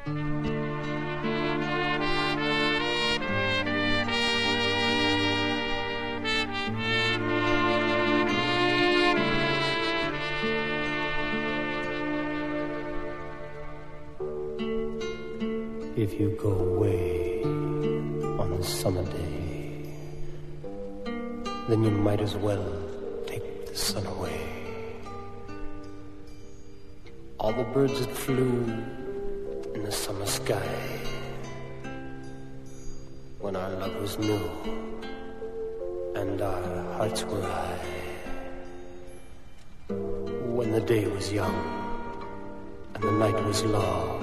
If you go away on a summer day, then you might as well take the sun away. All the birds that flew in the summer sky, when our love was new and our hearts were high, when the day was young and the night was long,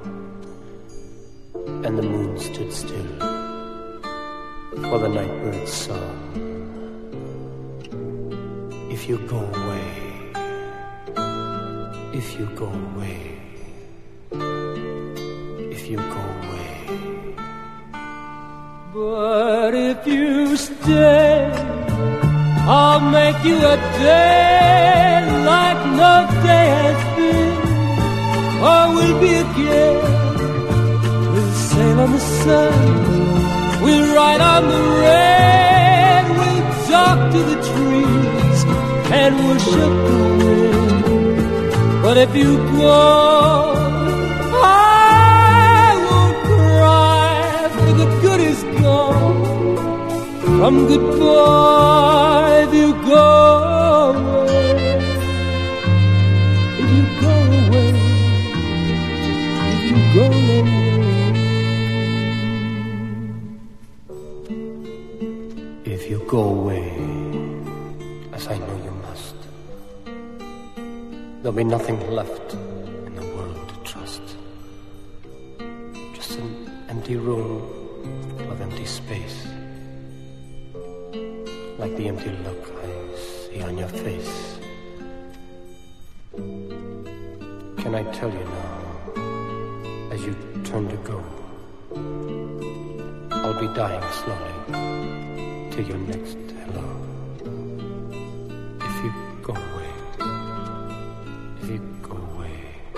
and the moon stood still for the nightbird's song. If you go away, if you go away, if you go away. But if you stay, I'll make you a day like no day has been, or we'll be again. We'll sail on the sun, we'll ride on the rain, we'll talk to the trees and worship the wind. But if you go, I won't cry, for the good is gone from goodbye. If you go away, if you go away, if you go away. If you go away, as I know you must, there'll be nothing left in the world to trust. Just an empty room full of empty space, like the empty look I see on your face. Can I tell you now, as you turn to go, I'll be dying slowly till your next hello. If you go away, if you go away,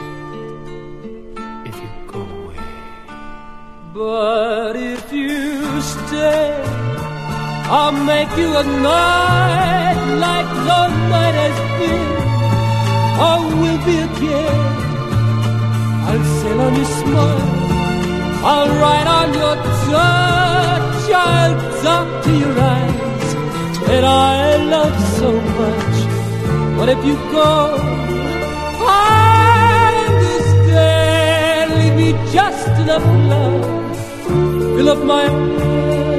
if you go away. But if you stay, I'll make you a night like no night has been, or will be again. I'll sail on your smile, I'll ride on your touch, I'll talk to your eyes that I love so much. But if you go, I understand. Leave me just enough love, fill up my head